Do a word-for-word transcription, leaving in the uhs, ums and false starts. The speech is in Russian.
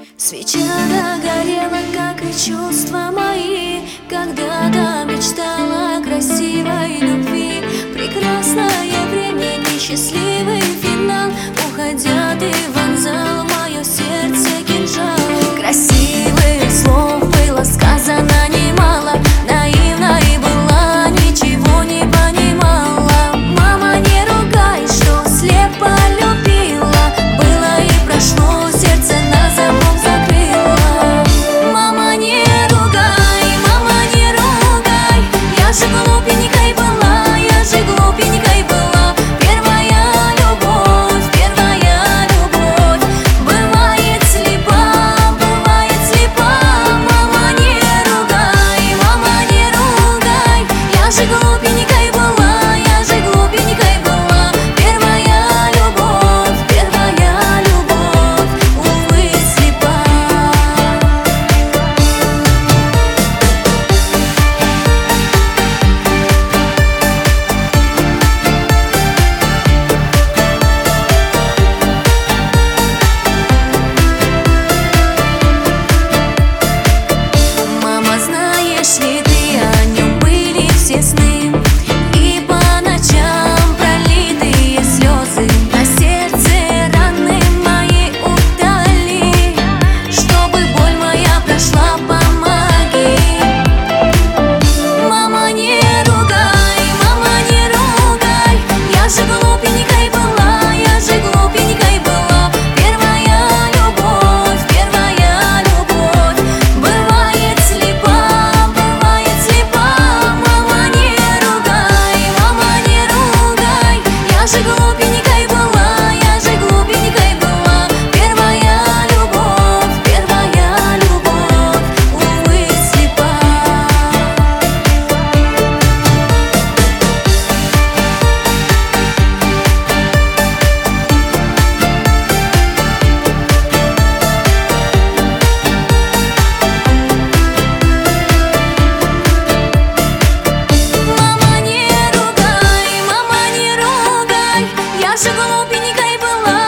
Свеча догорела, как и чувства мои. Когда-то мечтала о красивой любви. Прекрасное время, несчастливый финал. Уходя, ты вонзал в мое сердце кинжал. Красивых слов было сказано немало. Наивна и была, ничего не понимала. Мама, не ругай, что слепо любила. Было и прошло, сердце на замок закрыла. Мама, не ругай, мама, не ругай. Я же глупенькой была, я же глупенькой была. Первая любовь, первая любовь. Бывает слепа, бывает слепа. Мама, не ругай, мама, не ругай. Я же глупенькой была, я же глупенькой была. Первая любовь, первая любовь. Увы, слепа. Мама, знаешь ли ты, о нем были все сны. И по ночам пролитые слезы. На сердце раны мои утоли. Чтобы боль моя прошла, помоги. Мама, не ругай, мама, не ругай. Я же глупенькой была, я же глупенькой была. Первая любовь, первая любовь. Бывает слепа, бывает слепа. Мама, не ругай, мама, не ругай. Я же глупенькой была, я же глупенькой была. Первая любовь, первая любовь. Увы, слепа. Мама, не ругай, мама, не ругай. Я же глупенькой была,